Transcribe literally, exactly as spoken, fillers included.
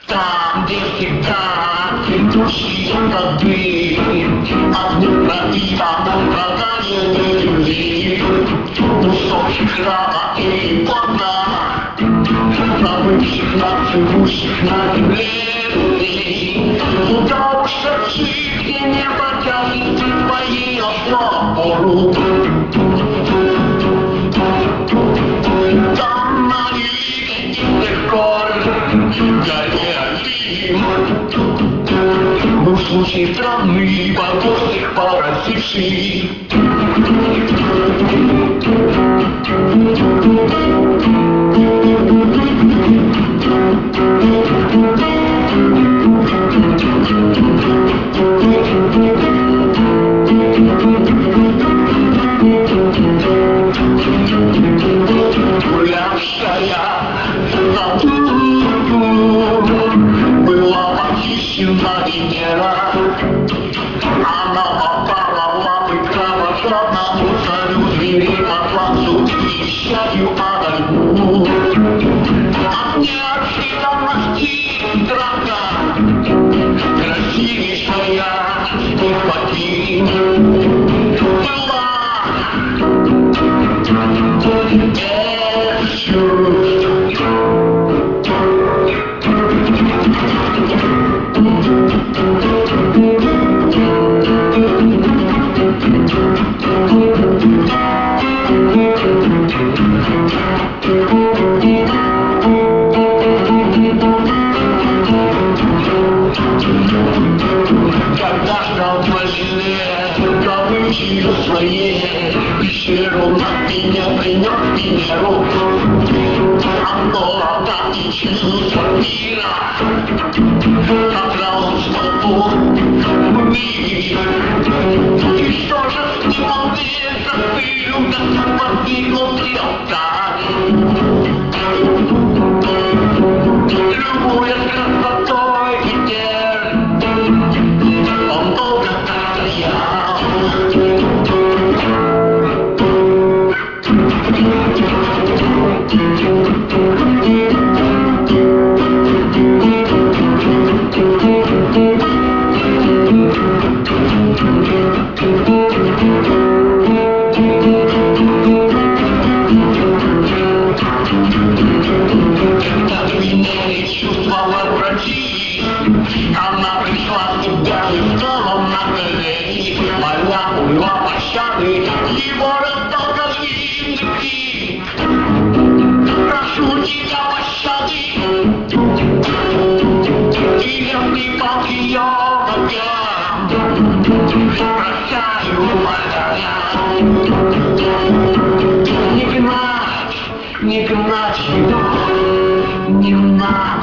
Там, где всегда идущие воды, огнем пробита страдания любви, кусочек храма и плода, забывших нас, живущих на земле. Куда уж отчизни небо тянет твои основу. Там на великих гор горели. Был случай странный, подводных поразивший. Гулявшая на луну была похищена Венера. Она попала в лапы кровожадному царю зверей посланцу и вещанию ада льву. От неожиданности страха красивейшая спасти была. Когда ждал твоей добычи своей, пещеру на меня принес Венеру. Андора так и чувство мира, собрал он столбу в мире. И что же с ним он весь застыл, как постигнутый алтарь? Любуясь красотой ветер, он долго так стоял. Когда двойные чувства возвратились, она пришла в себя и стала на колени, моля умла пощады, его растолкали языки. Прошу тебя пощады, и верный пал к ее ногам. Прощаю, умоляя, не гнать, не гнать его, не гнать.